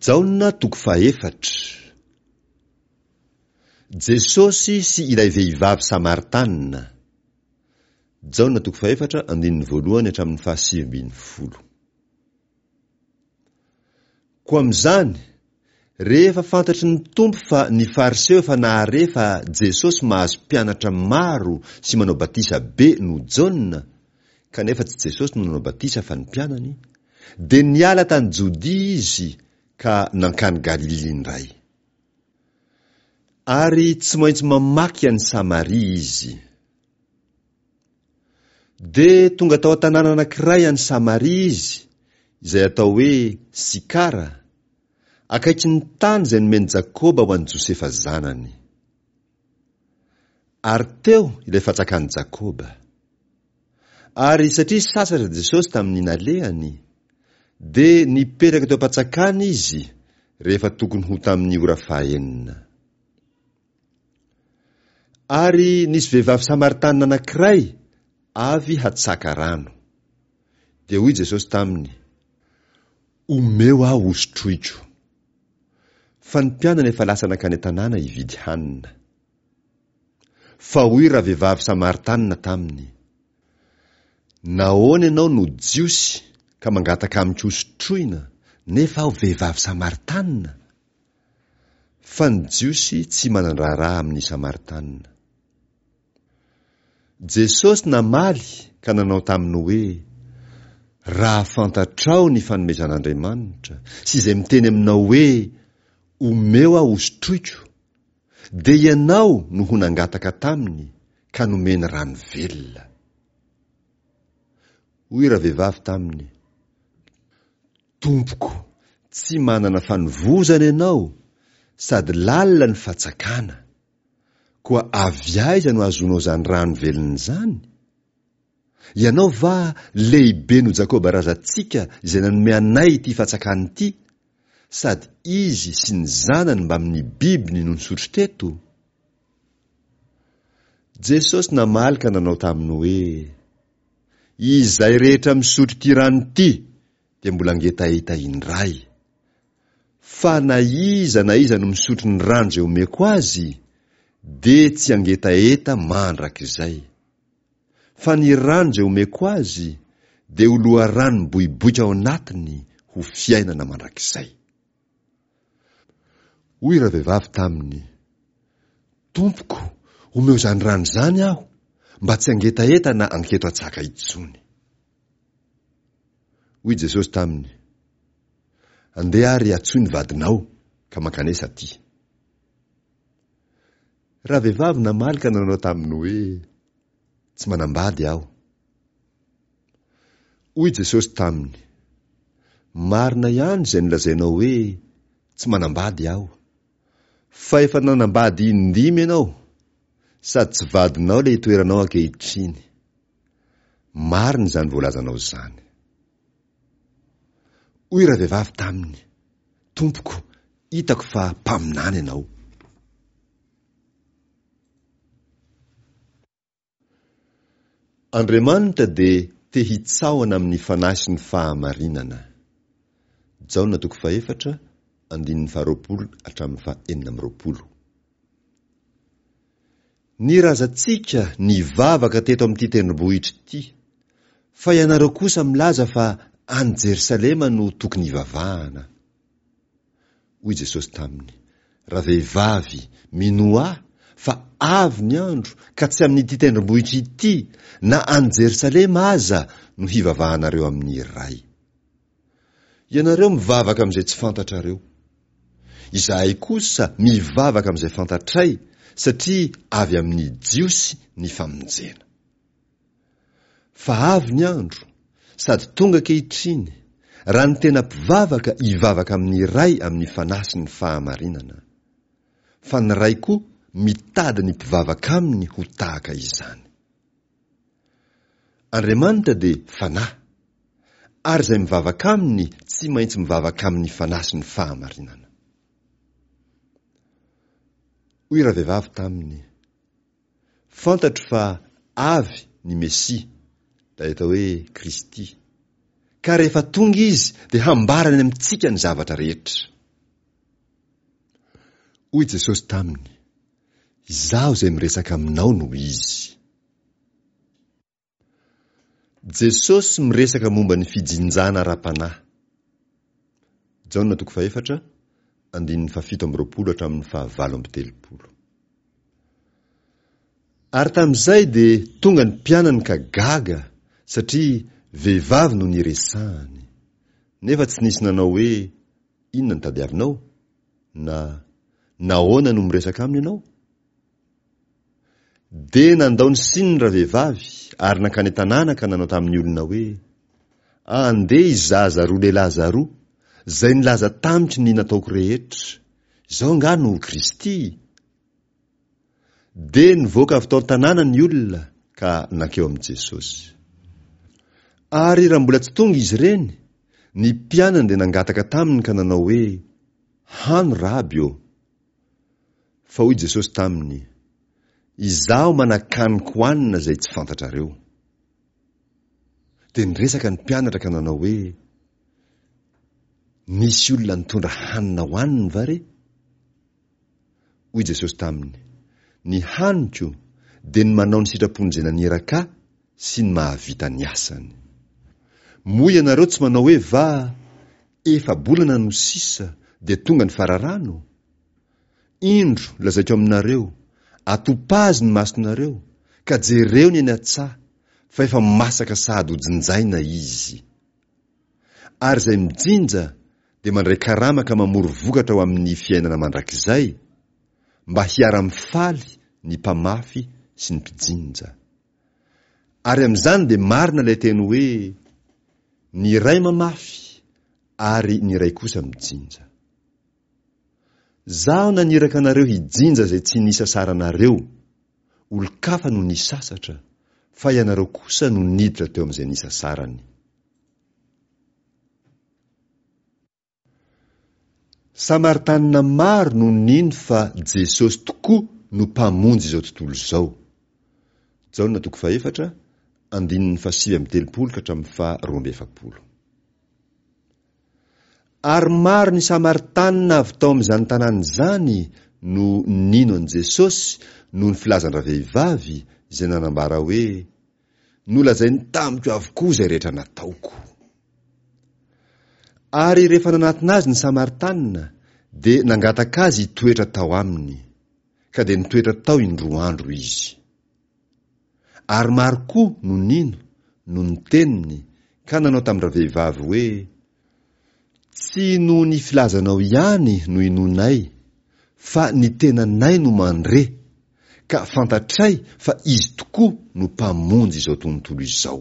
Jaona 4. Jesosy sy ilay vehivavy Samaritanina. Jaona 4 andininy 1 hatramin'ny 7. Koa amin'izany, rehefa fantatry ny tompo fa ny fariseo efa nahare fa Jesosy mahazo mpianatra maro sy manao batisa be no Jaona, kanefa tsy Jesosy no nanao batisa fa ny mpianany, dia niala tany Jodia izy ka nankany Galilea indray. Ary tsy maintsy mamaky any Samaria izy. Dia tonga tao an-tanàna anankiray any Samaria izy, izay atao hoe Sikara, akaiky ny tany izay nomeny Jakoba ho an'i Josefa zanany. Ary teo ilay fatsakan'i Jakoba. Ary satria sasatra Jesosy tamin'ny nalehany, dia nipetraka teo am-patsakany izy rehefa tokony ho tamin'ny ora 9. Ary nisy vehivavy Samaritanina anankiray avy hatsaka rano. Dia hoy Jesosy taminy, omeo aho ostroiko. Fa ny mpianany efa lasa nankany an-tanàna hividy hanina. Fa hoy raha vehivavy Samaritanina taminy, nahoana ianao no jiosy ka mangataka amiko ostroina, nefa aho vehivavy Samaritanina? Fa ny jiosy tsy manan-draharaha amin'ny Samaritanina. Jesosy namaly ka nanao taminy hoe, raha fantatrao ny fanomezan'Andriamanitra sy izay miteny aminao hoe, omeo aho ostroiko, dia ianao no ho nangataka taminy ka nomeny rano velona. Hoy raha vehivavy taminy, Tompoko, tsy manana fanovozana ianao, sady lalina ny fatsakana, koa avy aiza no azonao zany rano velona zany? Ianao va lehibe no Jakoba razantsika izay nanome anay ity fatsakany ity, sady izy sy ny zanany mba amin'ny bibiny no nisotro teto? Jesosy namaly ka nanao taminy hoe, izay rehetra misotro ity rano ity, dia mbola ngetaita indray. Fa na iza no misotro ny rano izay omeko azy, dia tsy angetaeta mandrakizay. Fa ny rano izay omeko azy, dia ho loa rano miboiboika ao anatiny ho fiainana mandrakizay. Hoy raha vehivavy taminy, Tompoko, omeo zany rano zany aho, mba tsy angetaeta na anketo atsaka intsony. Hoy Jesosy taminy, andeha ary atsoy ny vadinao ka mankanesa aty. Raha vehivavy namaly ka nanao taminy hoe, tsy manambady aho. Hoy Jesosy taminy, marina ihany izay nolazainao hoe, tsy manambady aho. Fa efa nanambady 5 ianao, sady tsy vadinao ilay toeranao ankehitriny. Marina izany voalazanao zany. Hoy raha vehivavy taminy, Tompoko, hitako fa mpaminany ianao. Andriamanitra dia te hitsaoana amin'ny fanahy sy ny fahamarinana. Jaona 4 andininy 20 hatramin'ny 20. Ny razantsika nivavaka teto amin'ity tendrombohitra ity, fa ianareo kosa milaza fa any Jerusalema no tokony hivavahana. Hoy Jesosy taminy, raha vehivavy mino ahy fa avy ny andro ka tsy amin'ity tendrombohitra ity na any Jerusalema aza no hivavahanareo amin'ny iray. Ianareo mivavaka amin'izay tsy fantatrareo. Izahay kosa mivavaka amin'izay fantatray, satria avy amin'ny jiosy ny famonjena. Fa avy ny andro, sady tonga ankehitriny, raha ny tena mpivavaka hivavaka amin'ny iray amin'ny fanahy sy ny fahamarinana. Fa ny ray koa mitady ny mpivavaka aminy ho tahaka izany. Andriamanitra dia fanahy, ary izay mivavaka aminy tsy maintsy mivavaka amin'ny fanahy sy ny fahamarinana. Hoy raha vehivavy taminy, fantatro fa avy ny Mesia, ilay atao hoe Kristy, ka rehefa tonga izy dia hambarany amintsika ny zavatra rehetra. Hoy Jesosy taminy, izaho izay miresaka aminao no izy. Jesosy miresaka momba ny fijinjana ara-panahy. Jaona 4:17-20. Ary tamin'izay dia tonga ny mpianany ka gaga satria vehivavy no niresahany. Nefa tsy nisy nanao hoe inona ny tadiavinao na nahoana no miresaka aminy ianao. Dia nandao ny sininy ravehivavy ary nankany an-tanàna ka nanao tamin'ny olona hoe andeha izaza roa lehilahy zaroa izay nilaza tamitry ny nataoko rehetra, izao nga no Kristy. Dia nivoaka avy tao an-tanàna ny olona ka nankeo amin'i Jesosy. Ary raha mbola tsy tonga izy ireny, ny mpianany dia nangataka taminy ka nanao hoe hano raby eo. Fa hoy Jesosy taminy, izaho manakaniko hoanina izay tsy fantatrareo. Dia niresaka ny mpianatra ka nanao hoe nisy olona nitondra hanina hoanina va re? Hoy Jesosy taminy, ny haniko dia ny manao ny sitrapony izay naniraka sy ny mahavita ny asany. Moa ianareo tsy manao hoe va efa bolana no sisa dia tonga ny fararano. Indro lazaiko aminareo, atopazy ny masonareo, ka jereo ny eny an-tsaha fa efa masaka sady ho jinjaina izy. Ary izay mijinja dia mandray karama ka mamoro vokatra ao amin'ny fiainana mandrakizay, mba hiara-mifaly ny mpamafy sy ny mpijinja. Ary amin'izany dia marina ilay teny hoe ny iray mamafy ary ny iray kosa mijinja. Zaho naniraka anareo hijinja izay tsy nisasara anareo, olo-kafa no nisasatra, fa ianareo kosa no niditra teo amin'izay nisasarany. Samaritanina maro no nino fa Jesosy tokoa no mpamonjy izao tontolo izao. Jaona 4:7-12. Ary maro ny Samaritanina avy tao amin'izany tanàna izany no nino an' Jesosy noho ny filazan-dra vehivavy izay nanambara hoe nolazainy tamiko avokoa izay rehetra nataoko. Ary rehefa nanatina azy ny Samaritanina dia nangataka azy hitoetra tao aminy, ka dia nitoetra tao indroa andro izy. Ary maro koa no nino no ny teniny ka nanao tamin'ny vehivavy hoe tsy noho ny filazanao ihany no inonay, fa ny tenanay no mandre, ka fantatray fa izy tokoa no mpamonjy izao tontolo izao.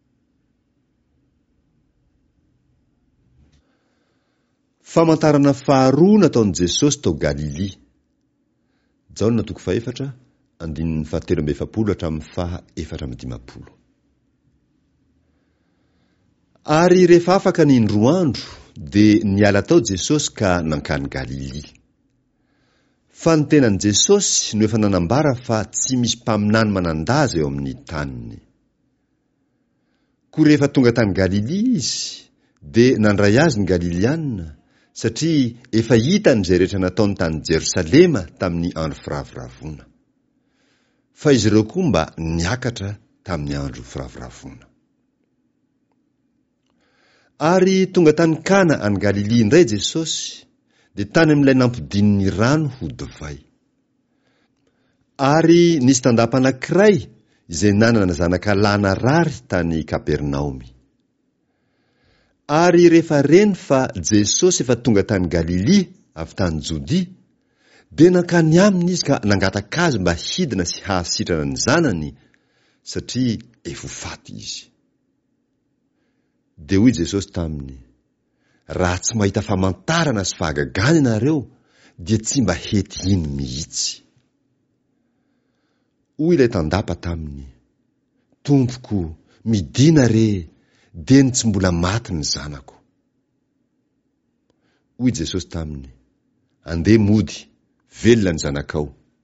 Famantarana faharoa nataon'i Jesosy tao Galilia. Jaona 4:17-20. Ary rehefa afaka ny indroa andro dia niala tao Jesosy ka nankany Galilia. Fa ny tenan'i Jesosy no efa nanambara fa tsy misy mpaminany manandaza eo amin'ny taniny. Koa rehefa tonga tany Galilia izy dia nandray azy ny Galiliana, satria efa hitany izay rehetra nataony tany Jerosalema tamin'ny andro firavoravona. Fa izy ireo koa mba niakatra tamin'ny andro firavoravona. Ary tonga tany Kana any Galilia indray Jesosy, dia tany amin'ilay nampodin'ny rano ho divay. Ary nisy tandapa anankiray izay nanana zanaka lahy narary tany Kapernaomy. Ary rehefa reny fa Jesosy efa tonga tany Galilia avy tany Jodia, dia nankany aminy izy ka nangataka azy mba hidina sy hahasitrana ny zanany, satria efa ho faty izy. Dia hoy Jesosy taminy, raha tsy mahita famantarana sy fahagagana ianareo, dia tsy mba hety iny mihitsy. Hoy ilay tandapa taminy, Tompoko, midina re, dia ny tsy mbola maty ny zanako. Hoy Jesosy taminy, andeha mody, velona ny zanakao.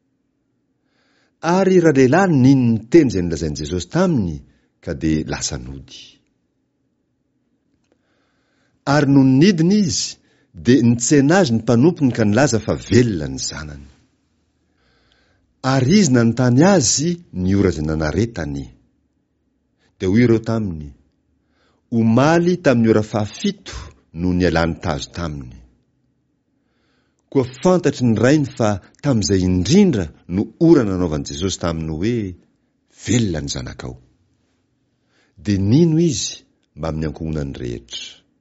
Ary raha lehilahy nino ny teny izay nolazain'i Jesosy taminy, ka dia lasa nody. Ary no nidina izy, dia nitsena azy ny mpanompony ka nilaza fa velona ny zanany. Ary izy nanontany azy ny ora izay nanaretany. Dia hoy ireo taminy, omaly tamin'ny ora 7 no nialany tazo taminy. Koa fantatry ny rainy fa tamin'izay indrindra no ora nanaovan'i Jesosy taminy hoe velona ny zanakao. Dia nino izy mba amin'ny ankohonany rehetra.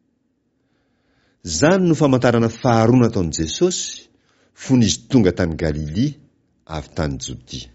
Zany no famantarana faharoa nataon'i Jesosy fony izy tonga tany Galilia avy tany Jodia.